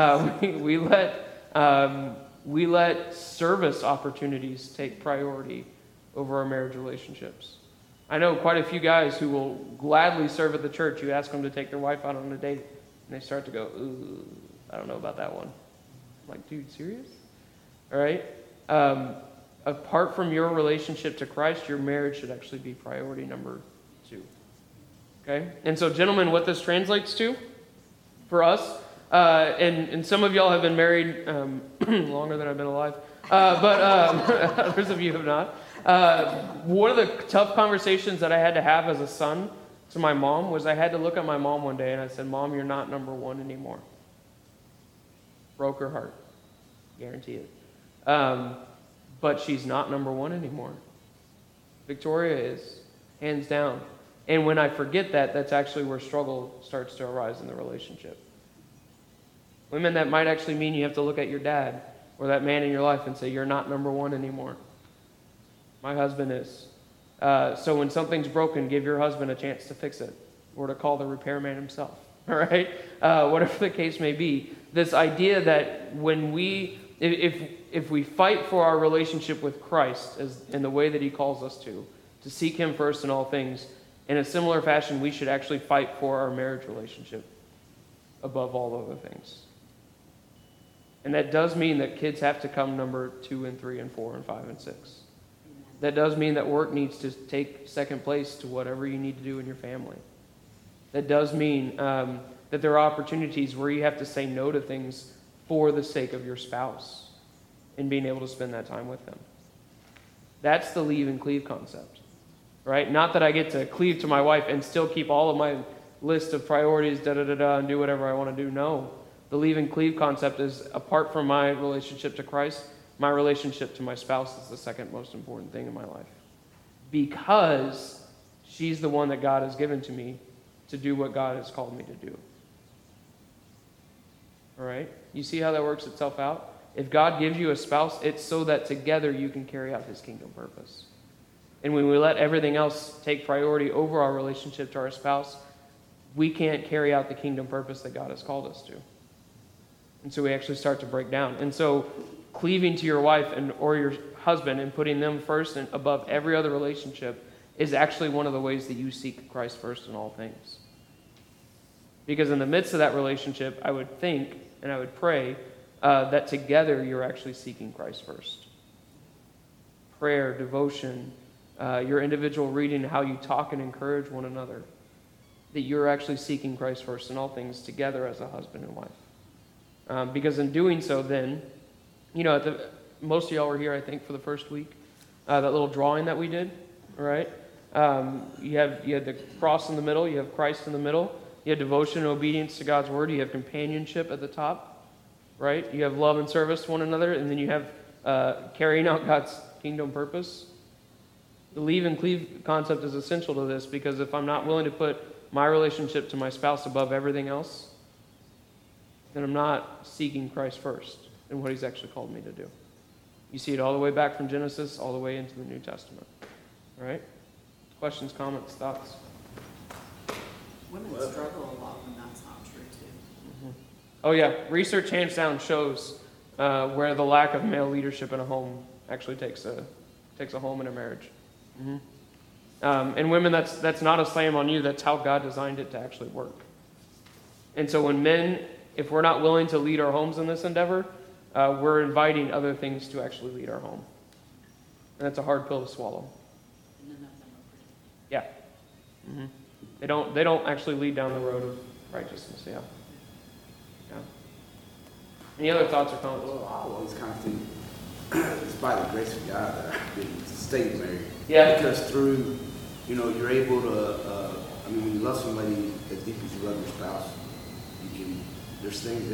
We let service opportunities take priority over our marriage relationships. I know quite a few guys who will gladly serve at the church. You ask them to take their wife out on a date, and they start to go, ooh, I don't know about that one. I'm like, dude, serious? All right? Apart from your relationship to Christ, your marriage should actually be priority number 2. Okay? And so, gentlemen, what this translates to for us, and some of y'all have been married longer than I've been alive, but others of you have not. One of the tough conversations that I had to have as a son to my mom was I had to look at my mom one day and I said, "Mom, you're not number 1 anymore." Broke her heart. Guarantee it. But she's not number 1 anymore. Victoria is, hands down. And when I forget that, that's actually where struggle starts to arise in the relationship. Women, that might actually mean you have to look at your dad or that man in your life and say, you're not number 1 anymore. My husband is. So when something's broken, give your husband a chance to fix it or to call the repairman himself. All right? Whatever the case may be. This idea that when if we fight for our relationship with Christ in the way that He calls us to seek Him first in all things, In a similar fashion, we should actually fight for our marriage relationship above all other things. And that does mean that kids have to come number 2 and 3 and 4 and 5 and 6. That does mean that work needs to take second place to whatever you need to do in your family. That does mean that there are opportunities where you have to say no to things for the sake of your spouse and being able to spend that time with them. That's the leave and cleave concept, right? Not that I get to cleave to my wife and still keep all of my list of priorities, and do whatever I want to do. No. The leave and cleave concept is, apart from my relationship to Christ, my relationship to my spouse is the second most important thing in my life. Because she's the one that God has given to me to do what God has called me to do. All right? You see how that works itself out? If God gives you a spouse, it's so that together you can carry out his kingdom purpose. And when we let everything else take priority over our relationship to our spouse, we can't carry out the kingdom purpose that God has called us to. And so we actually start to break down. And so cleaving to your wife or your husband and putting them first and above every other relationship is actually one of the ways that you seek Christ first in all things. Because in the midst of that relationship, I would think and I would pray that together you're actually seeking Christ first. Prayer, devotion, your individual reading, how you talk and encourage one another. That you're actually seeking Christ first in all things together as a husband and wife. Because in doing so then, most of y'all were here, I think, for the first week. That little drawing that we did, right? You had the cross in the middle. You have Christ in the middle. You have devotion and obedience to God's word. You have companionship at the top, right? You have love and service to one another. And then you have carrying out God's kingdom purpose. The leave and cleave concept is essential to this, because if I'm not willing to put my relationship to my spouse above everything else, then I'm not seeking Christ first in what he's actually called me to do. You see it all the way back from Genesis all the way into the New Testament. All right? Questions, comments, thoughts? Women struggle a lot when that's not true, too. Oh, yeah. Research hands down shows where the lack of male leadership in a home actually takes a home and a marriage. And women, that's not a slam on you. That's how God designed it to actually work. And so when men, if we're not willing to lead our homes in this endeavor, we're inviting other things to actually lead our home. And that's a hard pill to swallow. And none of them are pretty. Yeah. They don't actually lead down the road of righteousness. Yeah. Any other thoughts or comments? Well, I always kind of think it's by the grace of God that I've been stayed married. Yeah. Because through, you're able to, when you love somebody as deep as you love your spouse, there's things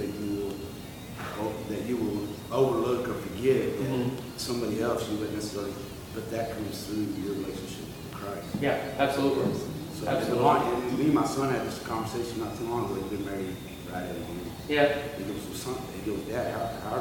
that you will overlook or forget that somebody else you wouldn't necessarily, but that comes through your relationship with Christ. Yeah, absolutely. So Absolutely. me and my son had this conversation not too long ago. He's been married right at the beginning. Yeah. He goes, Dad,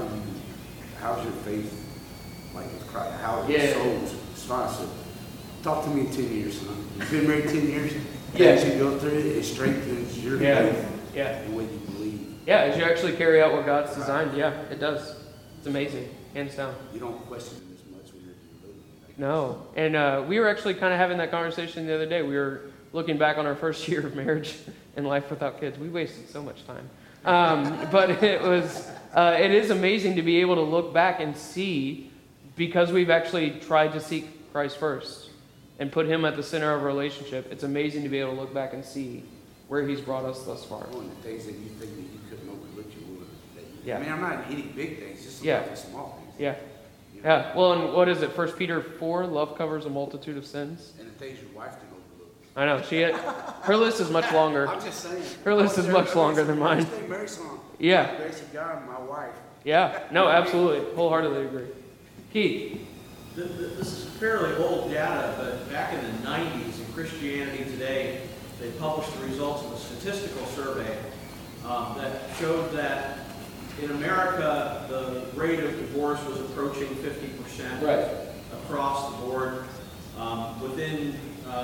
how's your faith like with Christ? How is Yeah. your soul? So I said, talk to me in 10 years, son. You've been married 10 years. Yeah. As you go through it, it strengthens your faith Yeah. and what you believe. Yeah, as you actually carry out what God's designed, yeah, it does. It's amazing, hands down. You don't question it as much when you're living. No. And we were actually kind of having that conversation the other day. We were looking back on our first year of marriage and life without kids. We wasted so much time. But it is amazing to be able to look back and see, because we've actually tried to seek Christ first and put him at the center of our relationship. It's amazing to be able to look back and see where he's brought us thus far. One of the things that you think that you couldn't overlook, you would. Yeah. I'm not hitting big things, just Yeah. the small things. Yeah. Yeah. Well, and what is it? 1 Peter 4, love covers a multitude of sins. And the things your wife can overlook. I know. Her list is much longer. I'm just saying. Her list is much longer than mine. Stay married song. Yeah. Grace of God, my wife. Yeah. No, absolutely. Wholeheartedly agree. Keith. This is fairly old data, but back in the 90s in Christianity Today, they published the results of a statistical survey that showed that in America, the rate of divorce was approaching 50% Right. across the board. Within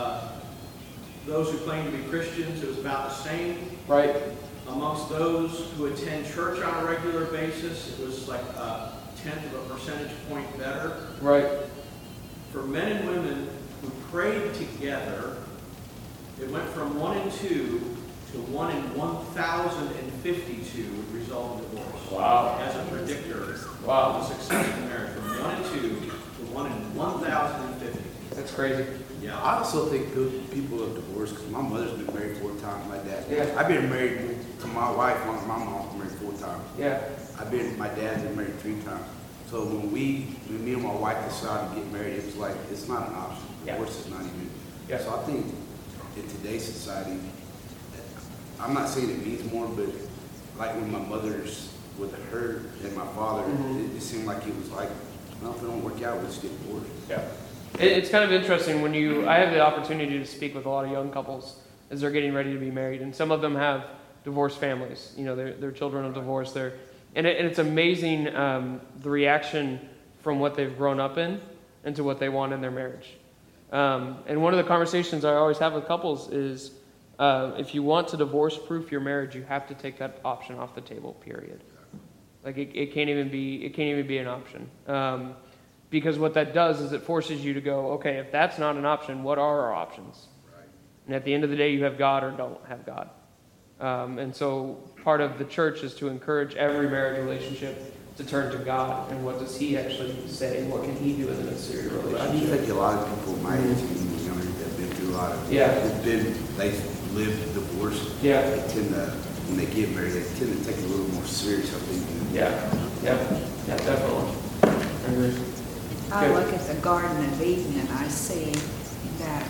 those who claim to be Christians, it was about the same. Right. Amongst those who attend church on a regular basis, it was like a 1/10 of a percentage point better. Right. For men and women who prayed together, It went from 1 in 2 to 1 in 1,052 would result in divorce. Wow. As a predictor Wow. of a successful marriage, from 1 in 2 to 1 in 1,050. That's crazy. Yeah. I also think good people are divorced because my mother's been married 4 times. My dad. Yeah. I've been married to my wife. My mom's been married 4 times. Yeah. My dad's been married 3 times. So when me and my wife decided to get married, it was like, it's not an option. Yeah. Divorce is not even. Yeah. So I think in today's society, I'm not saying it means more, but like when my mother's with her and my father, it seemed like it was like, well, if it don't work out, we'll just get divorced. Yeah. It's kind of interesting when I have the opportunity to speak with a lot of young couples as they're getting ready to be married, and some of them have divorced families. You know, they're children of divorce. And it's amazing the reaction from what they've grown up in into what they want in their marriage. And one of the conversations I always have with couples is, if you want to divorce-proof your marriage, you have to take that option off the table. Period. Like it can't even be an option. Because what that does is it forces you to go, okay, if that's not an option, what are our options? Right. And at the end of the day, you have God or don't have God. And so part of the church is to encourage every marriage relationship to turn to God. And what does He actually say? What can He do in the midst of your I do relationship? think a lot of people my age and younger that have been through a lot of they live divorce. Yeah. They tend to, when they get married, they tend to take it a little more serious, I think. Yeah, definitely. I agree. I Good. look at the Garden of Eden and I see that,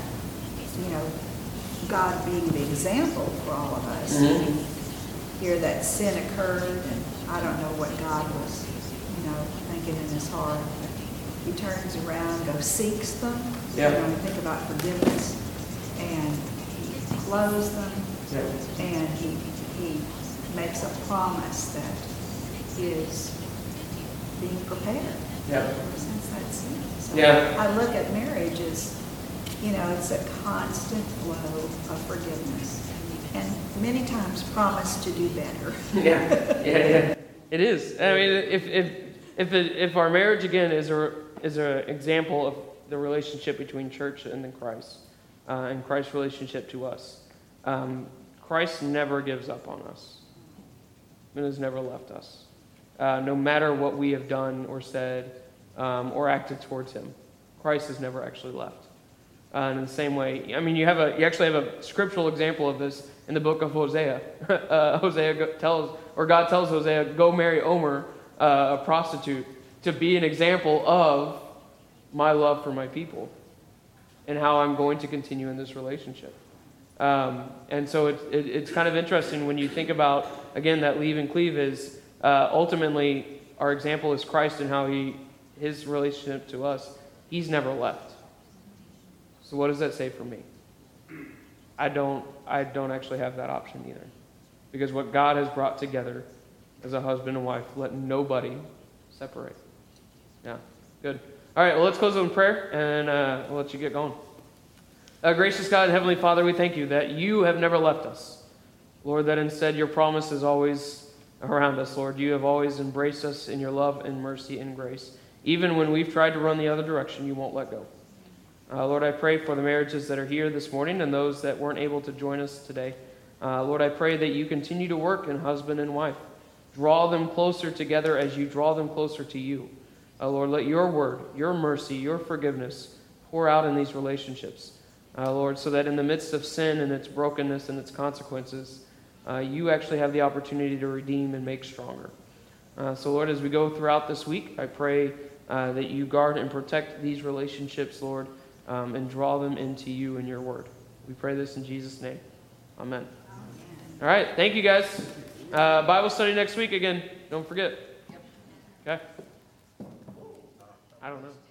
God being the example for all of us. Mhm. Here that sin occurred, and I don't know what God was, thinking in his heart. But he turns around, goes seeks them. Yeah. Think about forgiveness, and he clothes them, Yeah. and he makes a promise that is being prepared. Yeah. Since that sin. So Yeah. I look at marriage as, it's a constant flow of forgiveness. And many times promise to do better. Yeah. It is. I mean, if our marriage again is an example of the relationship between church and then Christ, and Christ's relationship to us, Christ never gives up on us. He has never left us. No matter what we have done or said or acted towards Him, Christ has never actually left. And in the same way, I mean, you actually have a scriptural example of this in the book of Hosea. God tells Hosea, go marry Omer, a prostitute, to be an example of my love for my people and how I'm going to continue in this relationship. And so it's kind of interesting when you think about, again, that leave and cleave is ultimately our example is Christ and how his relationship to us, He's never left. So what does that say for me? I don't actually have that option either. Because what God has brought together as a husband and wife, let nobody separate. Yeah, good. All right, well, let's close with prayer, and we'll let you get going. Gracious God and Heavenly Father, we thank you that you have never left us. Lord, that instead your promise is always around us, Lord. You have always embraced us in your love and mercy and grace. Even when we've tried to run the other direction, you won't let go. Lord, I pray for the marriages that are here this morning and those that weren't able to join us today. Lord, I pray that you continue to work in husband and wife. Draw them closer together as you draw them closer to you. Lord, let your word, your mercy, your forgiveness pour out in these relationships. Lord, so that in the midst of sin and its brokenness and its consequences, you actually have the opportunity to redeem and make stronger. So, Lord, as we go throughout this week, I pray that you guard and protect these relationships, Lord, and draw them into you and your word. We pray this in Jesus' name. Amen. All right. Thank you, guys. Bible study next week again. Don't forget. Okay? I don't know.